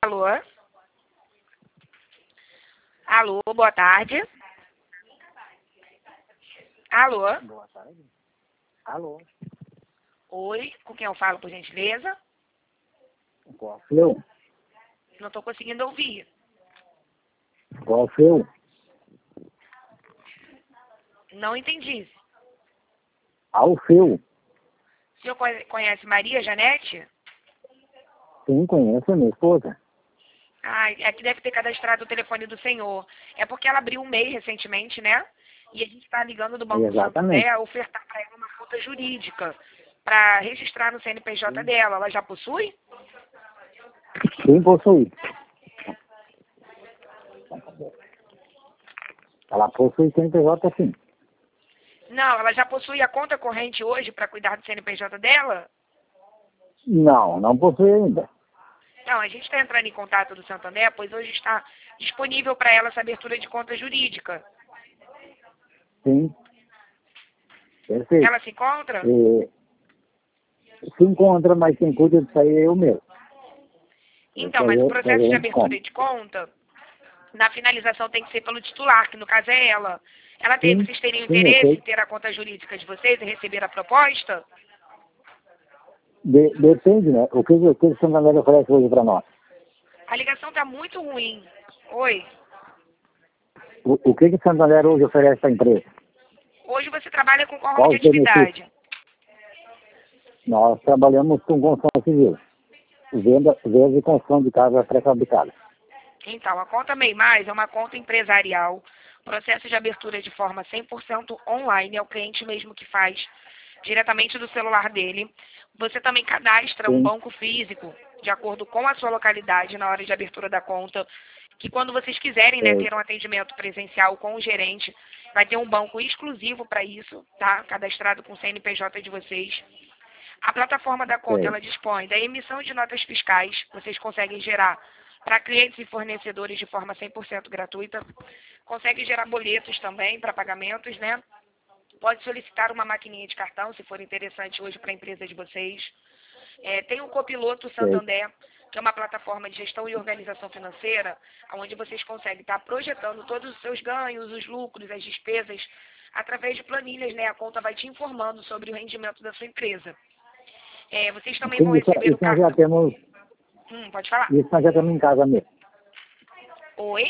Alô? Alô, boa tarde. Alô? Boa tarde. Alô? Oi, com quem eu falo, por gentileza? Qual seu? Não estou conseguindo ouvir. Qual seu? Não entendi. Ao seu? O senhor conhece Maria Janete? Sim, conheço a minha esposa. Ah, é que deve ter cadastrado o telefone do senhor. É porque ela abriu um MEI recentemente, né? E a gente está ligando do Banco do Exatamente. Santander a ofertar para ela uma conta jurídica para registrar no CNPJ dela. Ela já possui? Quem possui? Ela possui CNPJ, sim. Não, ela já possui a conta corrente hoje para cuidar do CNPJ dela? Não, não possui ainda. Não, a gente está entrando em contato do Santander, pois hoje está disponível para ela essa abertura de conta jurídica. Sim. Perfeito. Ela se encontra? Se encontra, mas quem cuida disso aí é eu mesmo. Então, mas o processo de abertura de conta, na finalização tem que ser pelo titular, que no caso é ela. Ela tem, Sim, vocês teriam sim, interesse ok. em ter a conta jurídica de vocês e receber a proposta? Depende, né? O que o Santander oferece hoje para nós? A ligação está muito ruim. Oi. O que o Santander hoje oferece para a empresa? Hoje você trabalha com qual ramo Qual de os benefícios? atividade? Nós trabalhamos com construção civil. Venda e construção de casa pré-fabricada. Então, a conta MEI Mais é uma conta empresarial, processo de abertura de forma 100% online, é o cliente mesmo que faz, diretamente do celular dele. Você também cadastra um Sim. banco físico, de acordo com a sua localidade, na hora de abertura da conta, que quando vocês quiserem, né, ter um atendimento presencial com o gerente, vai ter um banco exclusivo para isso, tá? Cadastrado com o CNPJ de vocês. A plataforma da conta, ela dispõe da emissão de notas fiscais, vocês conseguem gerar para clientes e fornecedores de forma 100% gratuita. Consegue gerar boletos também para pagamentos, né? Pode solicitar uma maquininha de cartão, se for interessante hoje para a empresa de vocês. Tem o Copiloto Santander, que é uma plataforma de gestão e organização financeira, onde vocês conseguem estar projetando todos os seus ganhos, os lucros, as despesas, através de planilhas, né? A conta vai te informando sobre o rendimento da sua empresa. Vocês também vão receber o Nós já cartão. temos, Pode falar. isso nós já temos em casa mesmo. Oi?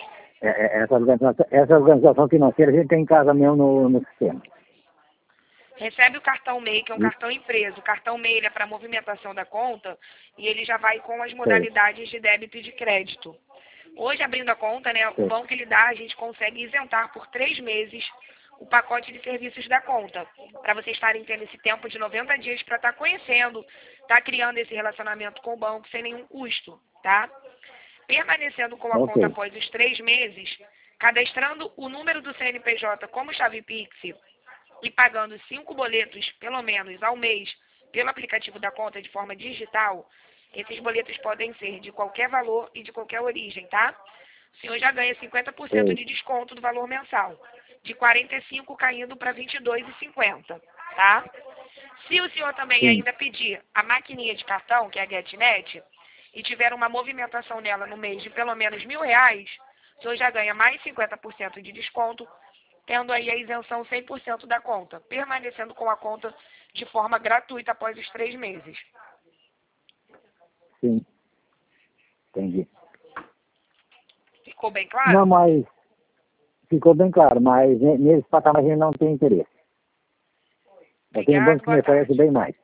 Essa organização financeira a gente tem em casa mesmo no sistema. Recebe o cartão MEI, que é um cartão empresa. O cartão MEI ele é para movimentação da conta e ele já vai com as modalidades de débito e de crédito. Hoje, abrindo a conta, né, o banco ele dá, a gente consegue isentar por 3 meses o pacote de serviços da conta, para vocês estarem tendo esse tempo de 90 dias para estar conhecendo, estar criando esse relacionamento com o banco sem nenhum custo, tá? Permanecendo com a conta após os 3 meses, cadastrando o número do CNPJ como chave Pix e pagando 5 boletos, pelo menos, ao mês, pelo aplicativo da conta de forma digital, esses boletos podem ser de qualquer valor e de qualquer origem, tá? O senhor já ganha 50% de desconto do valor mensal, de 45 caindo para 22,50, tá? Se o senhor também ainda pedir a maquininha de cartão, que é a GetNet, e tiver uma movimentação nela no mês de pelo menos R$ 1.000, o senhor já ganha mais 50% de desconto, tendo aí a isenção 100% da conta, permanecendo com a conta de forma gratuita após os 3 meses. Sim, entendi. Ficou bem claro? Não, mas ficou bem claro, mas nesse patamar a gente não tem interesse. Eu tenho um banco que me oferece bem mais.